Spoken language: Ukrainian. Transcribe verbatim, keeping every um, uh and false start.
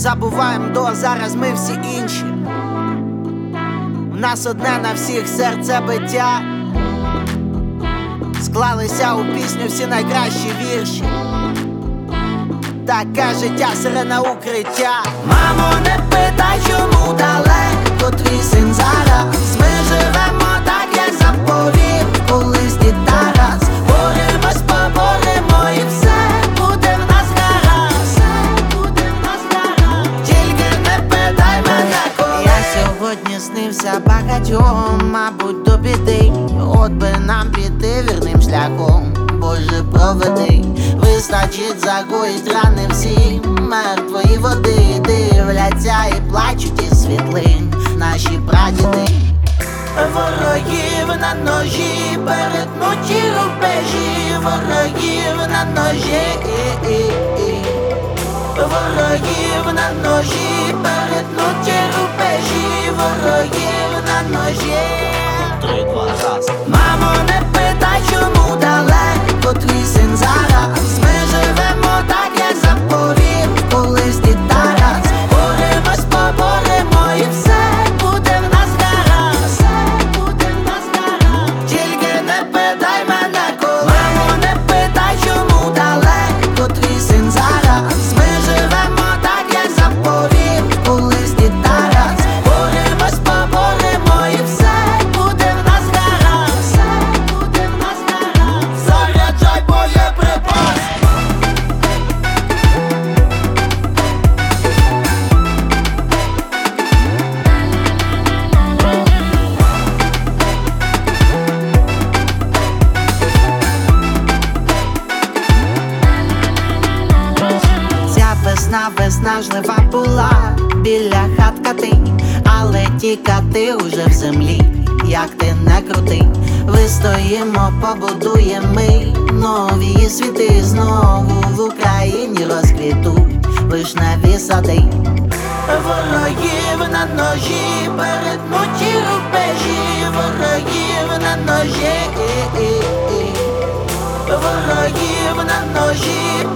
забуваємо до, зараз ми всі інші. У нас одне на всіх серцебиття. Склалися у пісню всі найкращі вірші. Таке життя, сирена укриття. Мамо, не питай, чому далеко твій син зараз. Ми живемо так, як заповів колись дід Тарас. Боремось, поборемо і все буде в нас гаразд. Все буде в нас гаразд. Тільки не питай мене, коли. Я сьогодні снився багатьом, мабуть, до біди. От би нам піти вірним шляхом, Боже, проведи. Вистачить загоїть рани всі мертвої води. Дивляться і плачуть із світлин наші прадіди. Ворогів на ножі, перетнуті рубежі. Ворогів на ножі, ворогів на ножі, перетнуті рубежі. Ворогів на ножі. Три, два, раз. Мамо, не питай, чому далеко твій син зараз. Ми живемо так, як заповів колись дід Тарас. Боремось, поборемо і все буде в нас гаразд. Все буде в нас гаразд. Тільки не питай мене, коли. Мамо, не питай, чому далеко твій син зараз. Ми живемо так, як заповів колись дід Тарас. Боремось, поборемо і все буде в нас гаразд. Все буде в нас гаразд. Заряджай боєприпас. Ця весна, весна жлива була біля хат кати, але ті кати уже в землі, як ти не крути. Вистоїмо, побудуємо ми нові світи. Знову в Україні розквітуть вишневі сади. Ворогів на ножі, перетнуті рубежі. Ворогів на ножі, ворогів на ножі,